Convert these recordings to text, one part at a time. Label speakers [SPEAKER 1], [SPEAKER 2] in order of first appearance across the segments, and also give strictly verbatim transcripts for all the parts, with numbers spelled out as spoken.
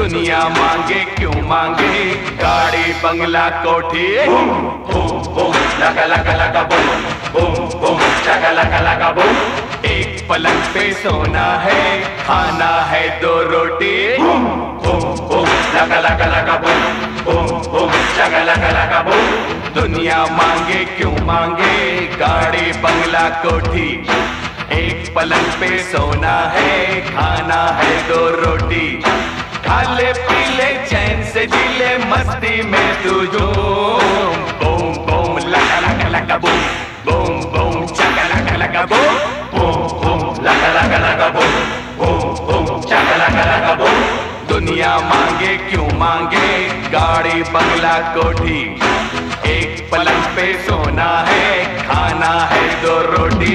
[SPEAKER 1] दुनिया मांगे क्यों मांगे गाड़ी बंगला कोठी। बूम बूम बूम लगा लगा लगा बूम बूम बूम लगा लगा लगा बूम। एक पलंग पे सोना है खाना है दो रोटी। बूम बूम बूम लगा लगा लगा बूम बूम बूम लगा लगा लगा बूम। दुनिया मांगे क्यों मांगे गाड़ी बंगला कोठी। एक पलंग पे सोना है खाना है दो रोटी। खाले पीले चैन से जिले मस्ती में तू झूम। बूम बूम लगा लगा लगा बूम बूम बूम चका लगा लगा बूम बूम बूम लगा लगा लगा बूम बूम बूम चका लगा लगा बूम। दुनिया मांगे क्यों मांगे गाड़ी बंगला कोठी। एक पलंग पे सोना है खाना है दो रोटी।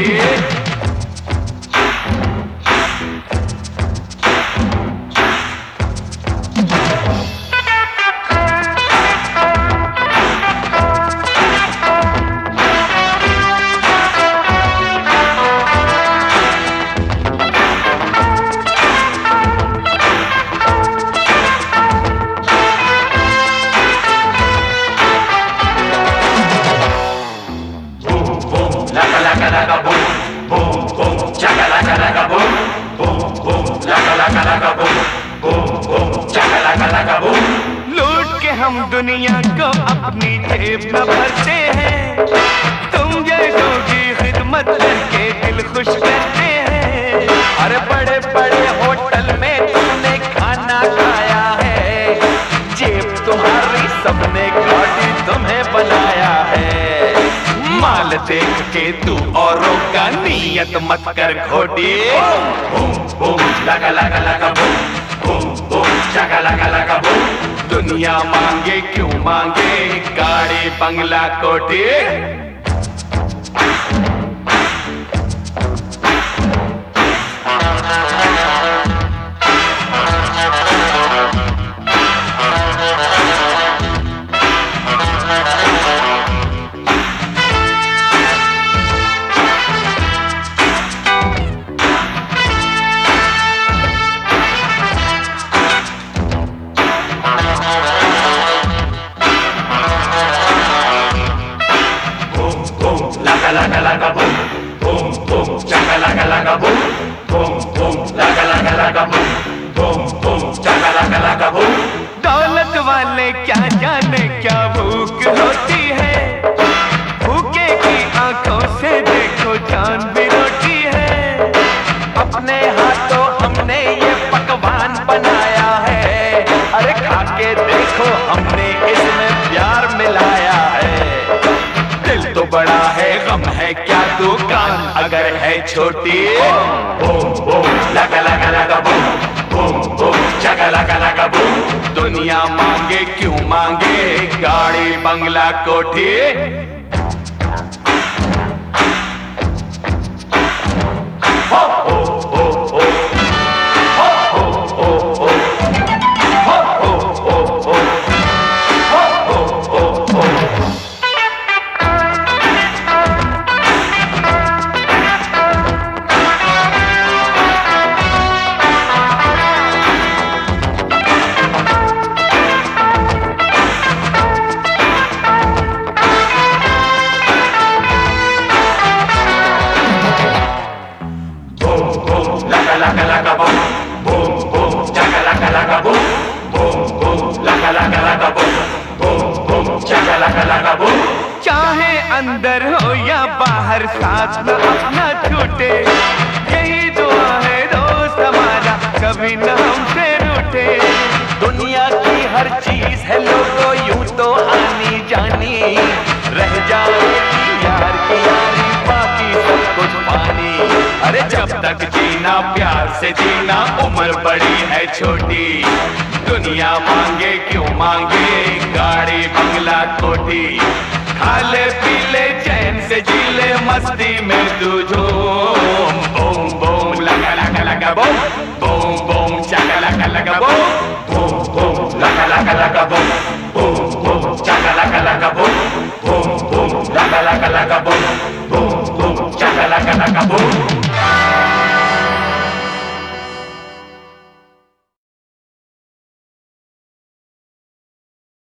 [SPEAKER 1] Laka boom, boom boom, chaka laka laka boom, boom boom, laka laka laka boom, boom boom, chaka laka laka boom। लूट के हम दुनिया को अपनी जेब में भरते हैं। तुम जैसों की खिदमत करके दिल खुश करते हैं। अरे बड़े बड़े होटल में तुमने खाना खाया है। जेब तुम्हारी सबने काटी तुम्हें बनाया है। माल देख के तू औरों का नियत मत कर घोटी। बूम बूम लगा लगा लगा बूम बूम बूम चका लगा लगा बूम। दुनिया मांगे क्यों मांगे गाड़ी बंगला कोठी। Laka laka boom, boom boom, chaka laka laka boom, boom boom, laka laka laka boom, boom boom, chaka laka laka boom। दौलत वाले क्या जाने क्या भूख होती है। भूखे की आंखों से देखो जान भी रोटी है। अपने हाथों हमने ये पकवान बनाया है। अरे खा के देखो हमने इसमें प्यार मिलाया है। दिल तो बड़ा है गम है क्या दुकान अगर है छोटी। बूम बूम लगा लगा लगा बूम बूम बूम चका लगा लगा बूम। दुनिया मांगे क्यों मांगे गाड़ी बंगला कोठी। हो हो हो हो हो हो हो हो हो हो हो हो हो हो। Laka laka boom, boom boom, chaka laka laka boom, boom boom, laka laka laka boom, boom boom, chaka laka laka boom। चाहे अंदर हो या बाहर साथ न अपना छूटे। यही दुआ है दोस्त हमारा कभी न हमसे रूठे। दुनिया की हर चीज है लोगों यूं तो आनी जानी। रह जाएगी यार की यारी बाकी सब कुछ पानी। अरे जब तक जीना प्यार से जीना उम्र बड़ी है छोटी। दुनिया मांगे क्यों मांगे गाड़ी बंगला कोठी। खाले पीले चैन से जीले मस्ती में तू झूम। बूम बूम लगा लगा लगा बूम बूम बूम चका लगा लगा बूम बूम बूम लगा लगा लगा बूम बूम बूम चका लगा लगा बूम बूम बूम लगा लगा लगा बूम।